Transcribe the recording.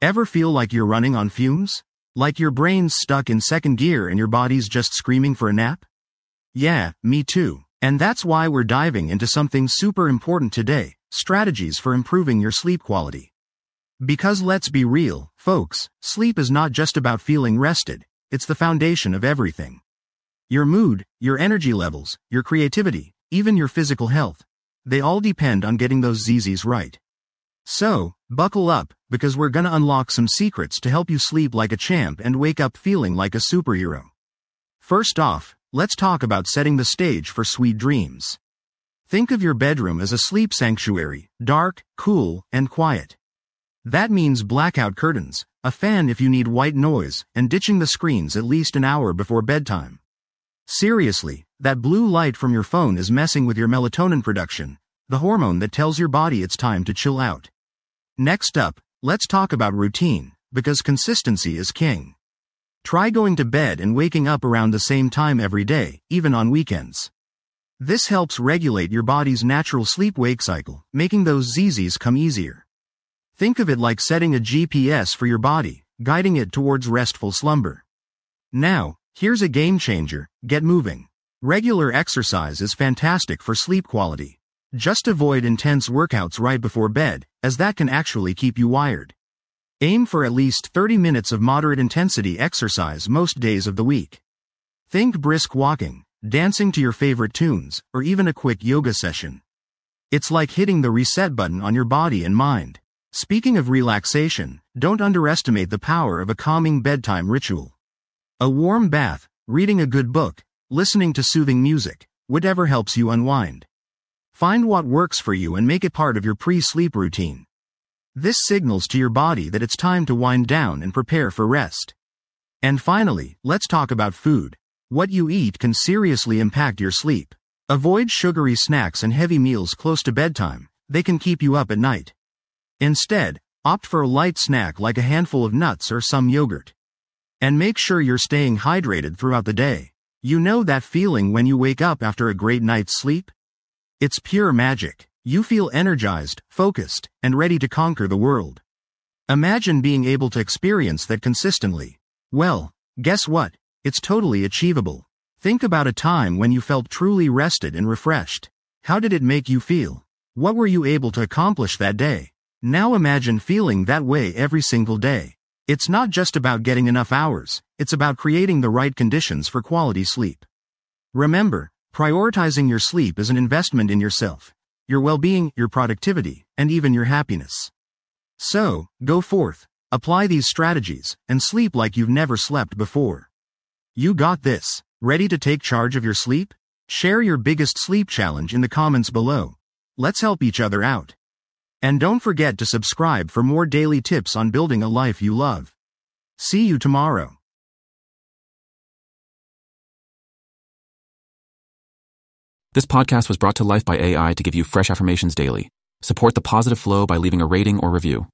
Ever feel like you're running on fumes? Like your brain's stuck in second gear and your body's just screaming for a nap? Yeah, me too. And that's why we're diving into something super important today, strategies for improving your sleep quality. Because let's be real, folks, sleep is not just about feeling rested, it's the foundation of everything. Your mood, your energy levels, your creativity, even your physical health, they all depend on getting those ZZs right. So, buckle up, because we're gonna unlock some secrets to help you sleep like a champ and wake up feeling like a superhero. First off, let's talk about setting the stage for sweet dreams. Think of your bedroom as a sleep sanctuary, dark, cool, and quiet. That means blackout curtains, a fan if you need white noise, and ditching the screens at least an hour before bedtime. Seriously, that blue light from your phone is messing with your melatonin production, the hormone that tells your body it's time to chill out. Next up, let's talk about routine, because consistency is king. Try going to bed and waking up around the same time every day, even on weekends. This helps regulate your body's natural sleep-wake cycle, making those ZZs come easier. Think of it like setting a GPS for your body, guiding it towards restful slumber. Now, here's a game changer: get moving. Regular exercise is fantastic for sleep quality. Just avoid intense workouts right before bed, as that can actually keep you wired. Aim for at least 30 minutes of moderate intensity exercise most days of the week. Think brisk walking, dancing to your favorite tunes, or even a quick yoga session. It's like hitting the reset button on your body and mind. Speaking of relaxation, don't underestimate the power of a calming bedtime ritual. A warm bath, reading a good book, listening to soothing music, whatever helps you unwind. Find what works for you and make it part of your pre-sleep routine. This signals to your body that it's time to wind down and prepare for rest. And finally, let's talk about food. What you eat can seriously impact your sleep. Avoid sugary snacks and heavy meals close to bedtime, they can keep you up at night. Instead, opt for a light snack like a handful of nuts or some yogurt. And make sure you're staying hydrated throughout the day. You know that feeling when you wake up after a great night's sleep? It's pure magic. You feel energized, focused, and ready to conquer the world. Imagine being able to experience that consistently. Well, guess what? It's totally achievable. Think about a time when you felt truly rested and refreshed. How did it make you feel? What were you able to accomplish that day? Now imagine feeling that way every single day. It's not just about getting enough hours, it's about creating the right conditions for quality sleep. Remember, prioritizing your sleep is an investment in yourself, your well-being, your productivity, and even your happiness. So, go forth, apply these strategies, and sleep like you've never slept before. You got this. Ready to take charge of your sleep? Share your biggest sleep challenge in the comments below. Let's help each other out. And don't forget to subscribe for more daily tips on building a life you love. See you tomorrow. This podcast was brought to life by AI to give you fresh affirmations daily. Support the positive flow by leaving a rating or review.